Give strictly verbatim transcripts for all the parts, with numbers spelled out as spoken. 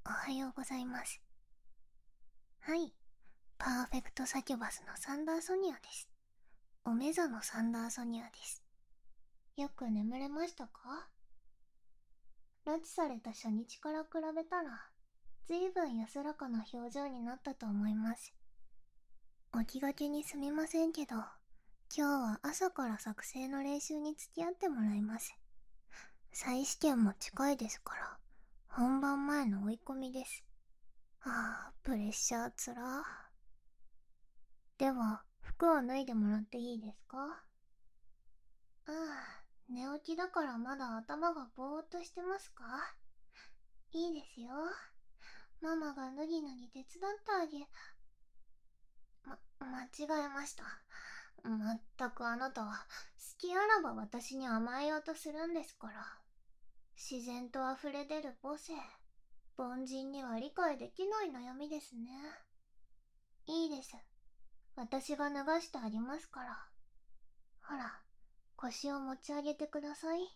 おはようございます。はい、パーフェクトサキュバスのサンダーソニアです。おめざのサンダーソニアです。よく眠れましたか？拉致された初日から比べたら、ずいぶん安らかな表情になったと思います。起きがけにすみませんけど、今日は朝から作成の練習に付き合ってもらいます。再試験も近いですから、本番前の追い込みです。ああ、プレッシャーつら。では、服を脱いでもらっていいですか？ああ、寝起きだからまだ頭がぼーっとしてますか？いいですよ。ママが脱ぎ脱ぎ手伝ってあげ、ま、間違えました。まったくあなたは、好きあらば私に甘えようとするんですから。自然と溢れ出る母性。凡人には理解できない悩みですね。いいです。私が脱がしてありますから。ほら、腰を持ち上げてください。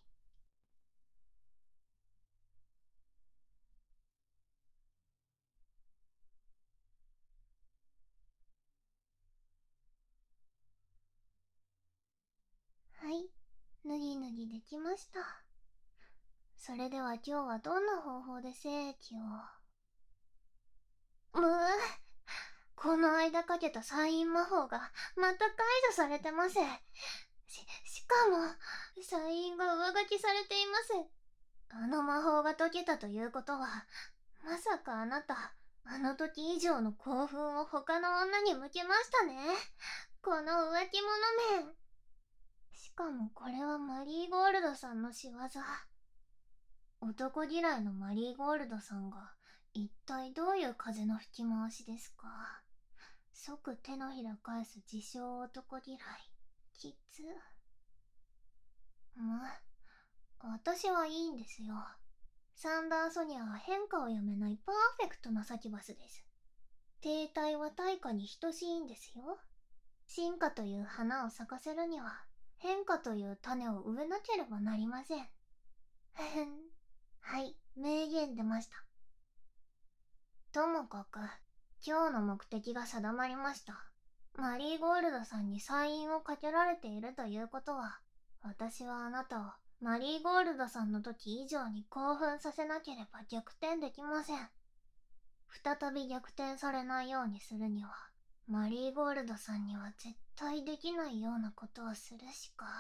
はい、脱ぎ脱ぎできました。それでは今日はどんな方法で精液を。むぅ、この間かけたサイン魔法がまた解除されてます。し、しかも、サインが上書きされています。あの魔法が解けたということは、まさかあなた、あの時以上の興奮を他の女に向けましたね。この浮気者め。しかもこれはマリーゴールドさんの仕業。男嫌いのマリーゴールドさんが一体どういう風の吹き回しですか？即手のひら返す自称男嫌い。きつ。まあ、私はいいんですよ。サンダーソニアは変化をやめないパーフェクトなサキュバスです。停滞は対価に等しいんですよ。進化という花を咲かせるには、変化という種を植えなければなりません。ふふん。はい、名言出ました。ともかく、今日の目的が定まりました。マリーゴールドさんにサインをかけられているということは、私はあなたをマリーゴールドさんの時以上に興奮させなければ逆転できません。再び逆転されないようにするには、マリーゴールドさんには絶対できないようなことをするしか。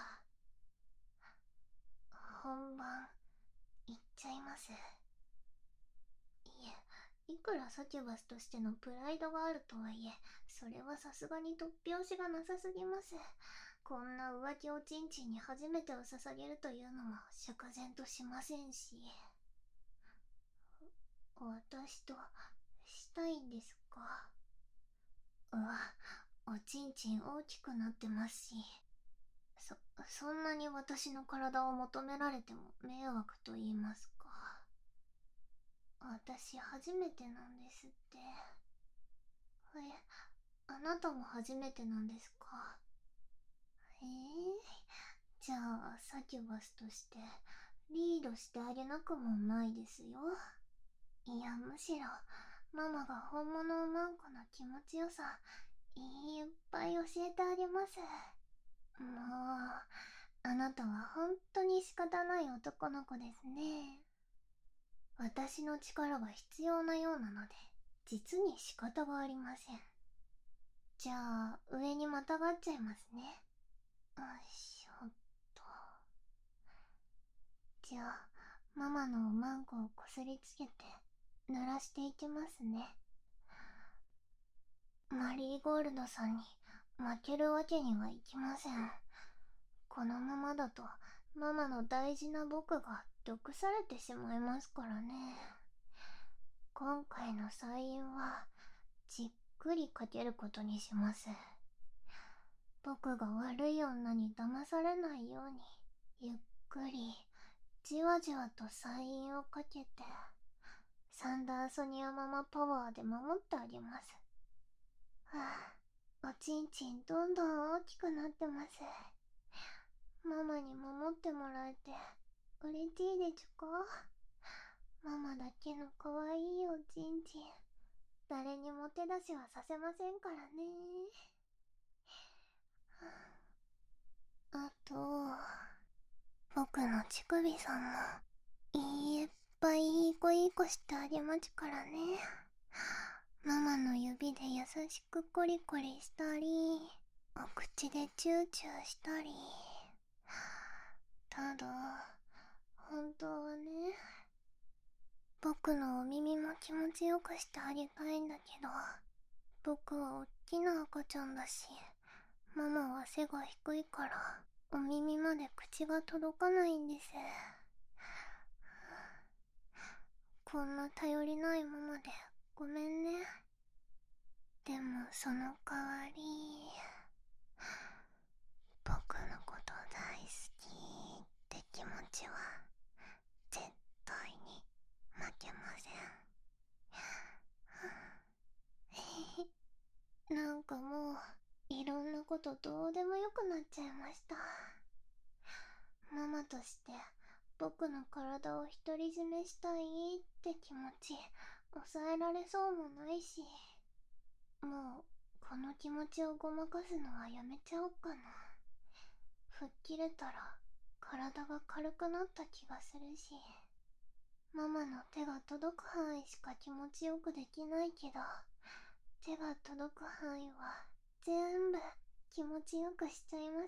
本番、いっちゃいます。いえ、いくらサキュバスとしてのプライドがあるとはいえ、それはさすがに突拍子がなさすぎます。こんな浮気おちんちんに初めてを捧げるというのも釈然としませんし。私としたいんですか？うわ、おちんちん大きくなってますし、そ、そんなに私の体を求められても迷惑と言いますか。私初めてなんですって。え、あなたも初めてなんですか？えー、じゃあサキュバスとしてリードしてあげなくもないですよ。いや、むしろママが本物をマンコの気持ちよさいっぱい教えてあげます。もう、あなたは本当に仕方ない男の子ですね。私の力が必要なようなので、実に仕方がありません。じゃあ、上にまたがっちゃいますね。よいしょっと。じゃあ、ママのおまんこをこすりつけて、濡らしていきますね。マリーゴールドさんに負けるわけにはいきません。このままだと、ママの大事な僕が毒されてしまいますからね。今回のサインは、じっくりかけることにします。僕が悪い女に騙されないように、ゆっくり、じわじわとサインをかけて、サンダーソニアママパワーで守ってあげます。はあ、おちんちんどんどん大きくなってます。ママに守ってもらえて嬉しいでちゅか？ ママだけの可愛いおちんちん、誰にも手出しはさせませんからね。あと、僕の乳首さんも、いっぱいいい子いい子してあげまちからね。ママの指で優しくコリコリしたり、お口でチューチューしたり。ただ、本当はね、僕のお耳も気持ちよくしてあげたいんだけど、僕はおっきな赤ちゃんだし、ママは背が低いから、お耳まで口が届かないんです。こんな頼りないママでごめんね。でもその代わり、僕のこと大好きって気持ちは絶対に負けません。なんかもういろんなことどうでもよくなっちゃいました。ママとして僕の体を独り占めしたいって気持ち抑えられそうもないし、もうこの気持ちをごまかすのはやめちゃおうかな。吹っ切れたら体が軽くなった気がするし、ママの手が届く範囲しか気持ちよくできないけど、手が届く範囲は全部気持ちよくしちゃいます。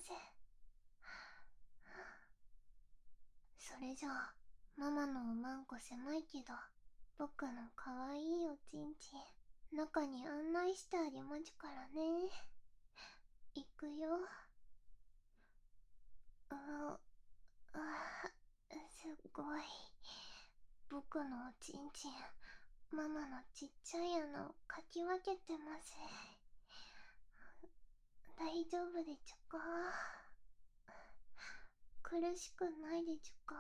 それじゃあ、ママのおまんこ狭いけど、僕の可愛いおちんちん、中に案内してあげまちゅからね。いくよ。うあ、すごい。僕のおちんちん、ママのちっちゃい穴をかき分けてます。大丈夫でちゅか？苦しくないでちゅか？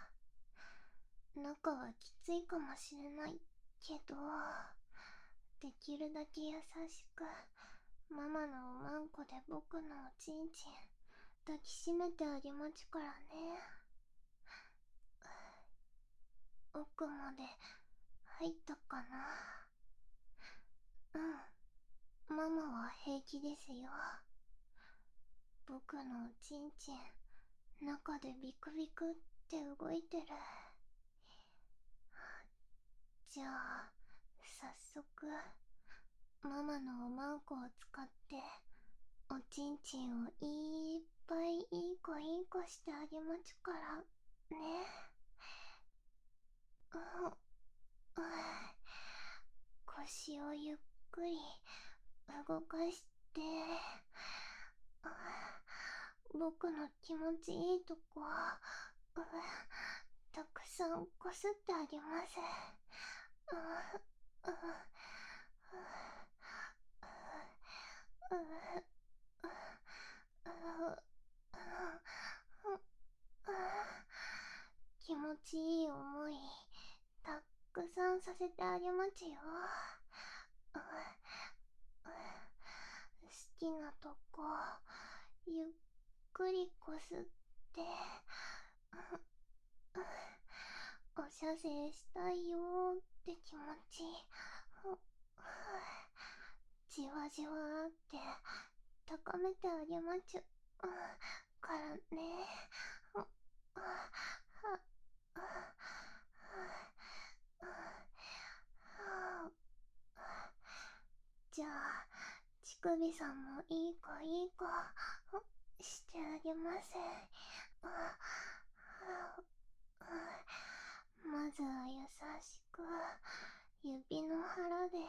中はきついかもしれないけど、できるだけ優しくママのおまんこで僕のおちんちん抱きしめてあげまちゅからね。奥まで入ったかな？うん、ママは平気ですよ。僕のおちんちん中でビクビクって動いてる。じゃあ早速ママのおまんこを使っておちんちんをいっぱいいい子いい子してあげまちゅからね。うん、うん、腰をゆっくり動かして、僕の気持ちいいとこ、うん、たくさんこすってあげます。うん、うん、うん、気持ちいい思いたくさんさせてあげまちよ。好きなとこゆっくりこすって、おしゃせしたいよって気持ちじわじわって高めてあげまちゅからね。じゃあ乳首さんもいい子いい子してあげます。まずは優しく指の腹で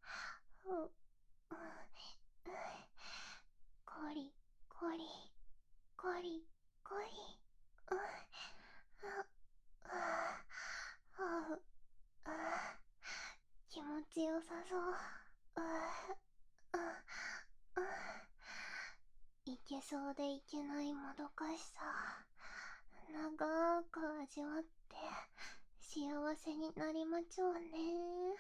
コリコリコリコリ、気持ちよさそう。いけそうでいけないもどかしさ長く味わって幸せになりまちょうね。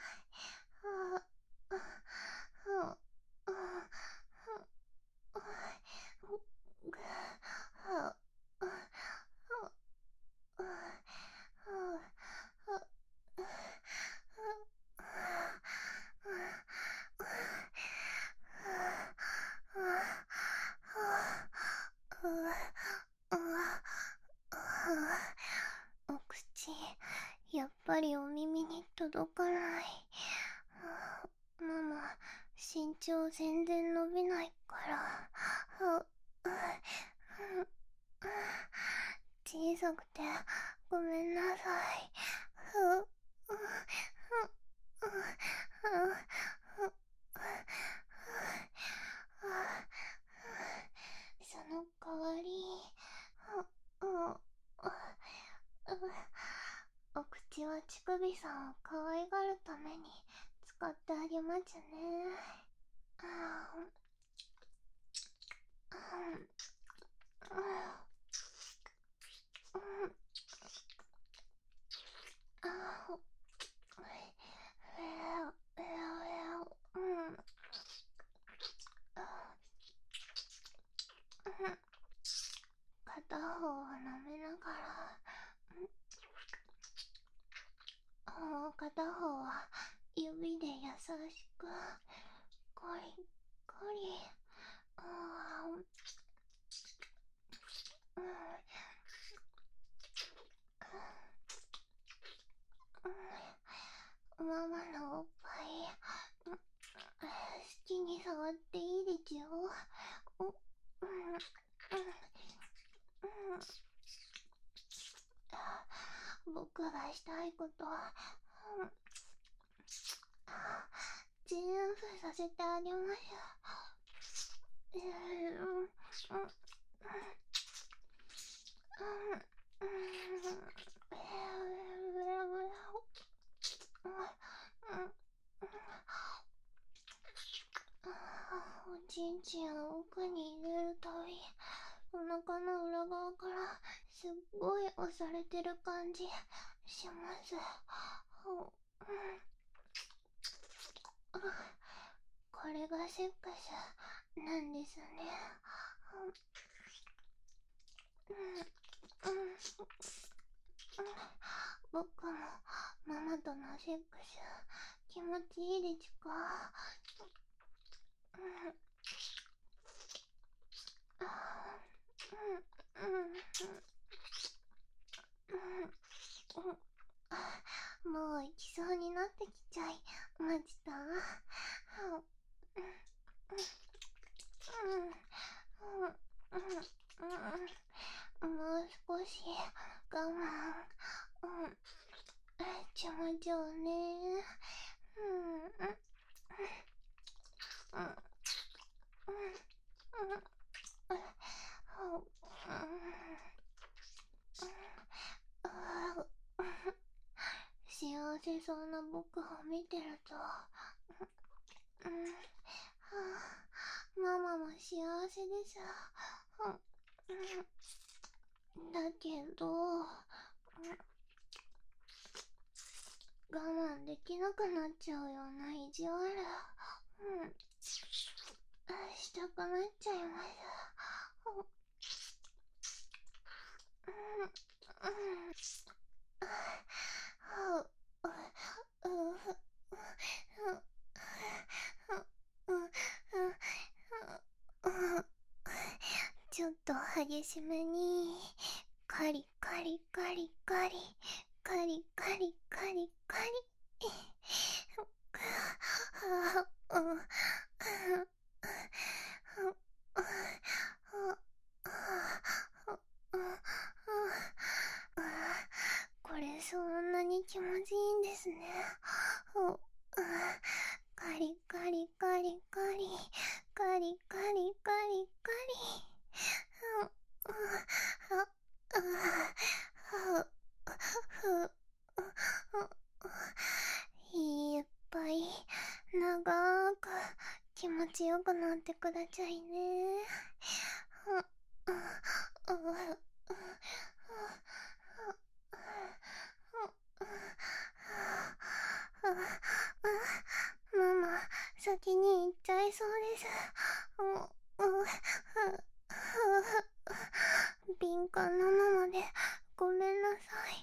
ち、やっぱりお耳に届かない。ママ、身長全然伸びないから。小さくてごめんなさい。その代わり、お口は乳首さんを可愛がるために使ってあげますね。片方は舐めながら、もう片方は指で優しくコリコリ。あーママのおっぱい好きに触っていいですよ。僕がしたいことは全部させてあげます。おちんちんを奥に入れるたび、お腹の裏側からすっごい押されてる感じします。これがセックスなんですね。僕もママとのセックス気持ちいいですか？もう行きそうになってきちゃいました。もう少し我慢しましょうね。幸せそうな僕を見てると、ママも幸せです。だけど、我慢できなくなっちゃうような意地悪、したくなっちゃいます。ちょっと激しめにカリカリカリカリカリカリカリカリこれそんなに気持ちいいんですね。カリカリカリカリカリカリカリカリいっぱい長く気持ちよくなってくださいね。ママ、先に行っちゃいそうです。敏感なママでごめんなさい。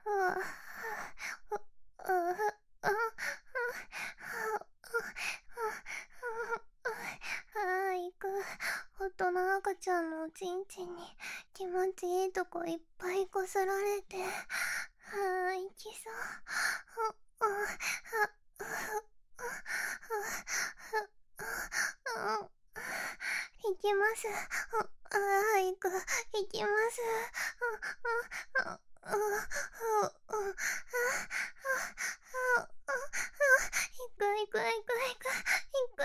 あーいく、大人赤ちゃんのおちんちんに気持ちいいとこいっぱいこすられて、 あ、いきそう。いきます。ああ、いく、いきます。いくいくいくいくいく。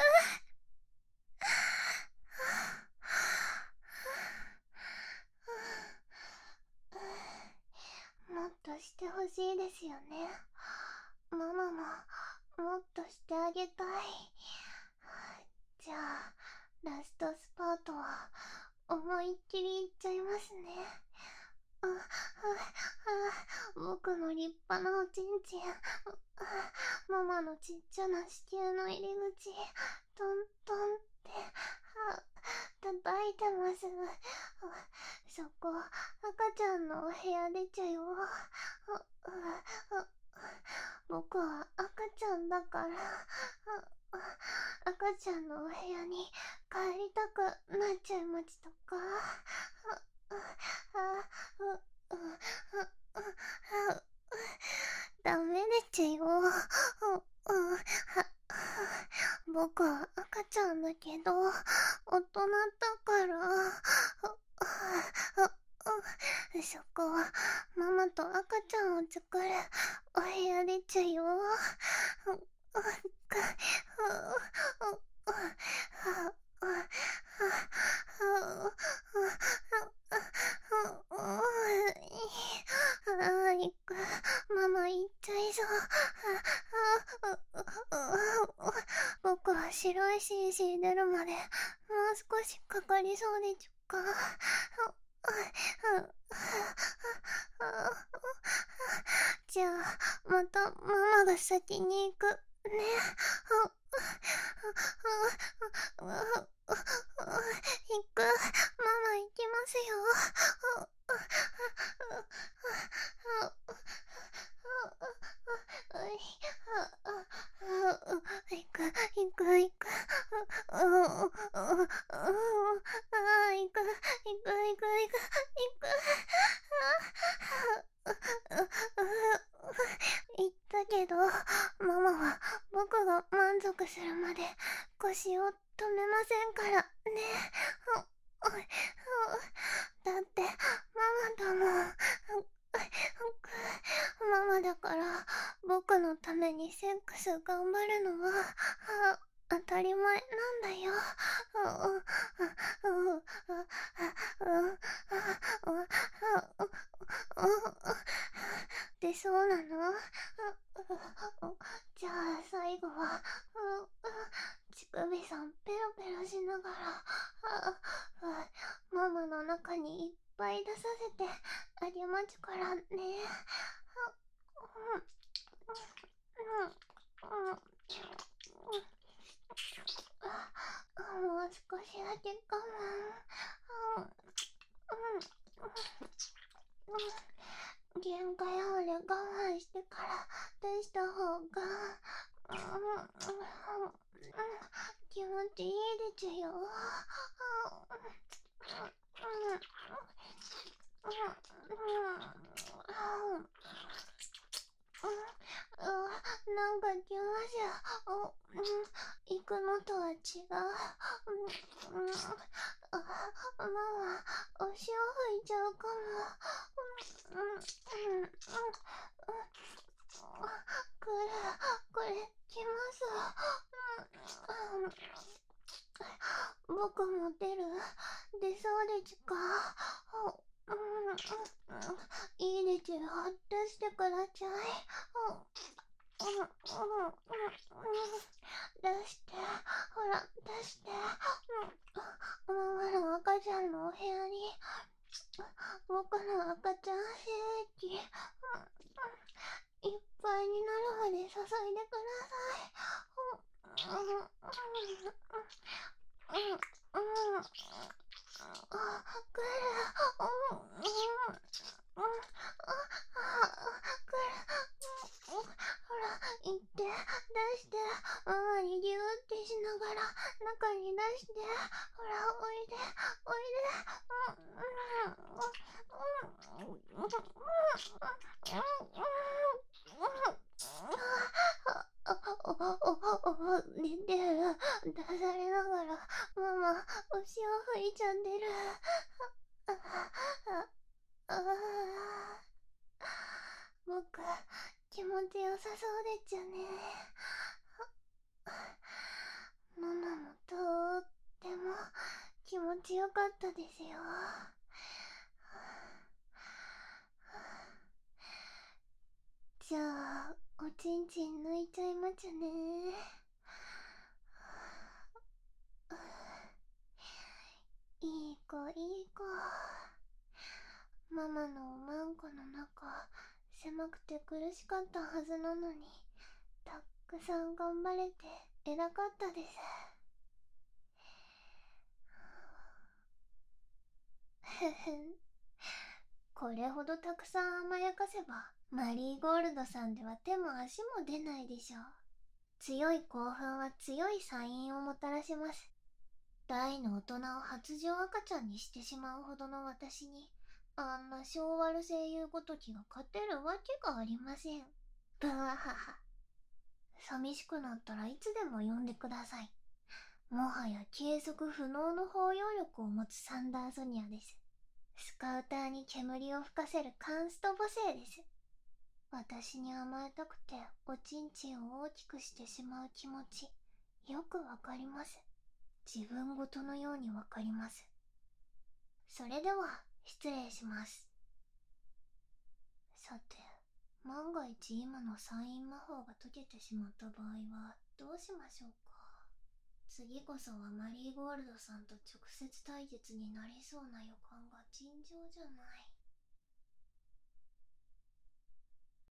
もっとしてほしいですよね。ママももっとしてあげたい。じゃあラストスパートは思いっきりいっちゃいますね。あ、あ、あ、僕の立派なおちんちん。ママのちっちゃな子宮の入り口、トントンって叩いてます。そこ赤ちゃんのお部屋出ちゃよ。僕は赤ちゃんだから。赤ちゃんのお部屋に帰りたくなっちゃいましたか？ダメでちゅよ。僕は赤ちゃんだけど大人だから。そこはママと赤ちゃんを作るお部屋でちゅよ。あいく、ママ行っちゃいそう。僕は白い シーシー 出るまでもう少しかかりそうでちゅか。じゃあまたママが先に行くね。行く、ママ行きますよ。行く行く行く。ああ、行く行く行く行く行く。言ったけどママは僕が満足するまで腰を止めませんからね。だってママだもん。ママだから僕のためにセックス頑張るのは当たり前なんだよ。で、そうなの？じゃあ最後は乳首さんペロペロしながらママの中にいっぱい出させてあげまちゅからね。もう少しだけ我慢。限界まで我慢してから出した方が気持ちいいでちゅよ。なんか気持ち行くのとは違う。ママお塩吹いちゃうかも。これこれきます。僕も出る？出そうでちゅか？いいでちゅよ。出してくだちゃい。出して、ほら出して。ママの赤ちゃんのお部屋に僕の赤ちゃん精液いっぱいになるまで注いでください。あ、くる。ほら行って出して、ママにギューってしながら中に出して、ほらおいでおいで。 潮吹いちゃんでる。あああ僕、気持ちよさそうでっちゃね。ママもとーっても気持ちよかったですよ。じゃあ、おちんちん抜いちゃいまちゃね。いい子いい子。ママのおまんこの中、狭くて苦しかったはずなのに、たくさん頑張れて偉かったです。ふふん。これほどたくさん甘やかせば、マリーゴールドさんでは手も足も出ないでしょう。強い興奮は強いサインをもたらします。大の大人を発情赤ちゃんにしてしまうほどの私に、あんな性悪声優ごときが勝てるわけがありません。ブワハハ。寂しくなったらいつでも呼んでください。もはや継続不能の包容力を持つサンダーソニアです。スカウターに煙を吹かせるカンスト母性です。私に甘えたくておちんちんを大きくしてしまう気持ち、よくわかります。自分ごとのようにわかります。それでは失礼します。さて、万が一今のサイン魔法が解けてしまった場合はどうしましょうか。次こそはマリーゴールドさんと直接対決になりそうな予感が尋常じゃない。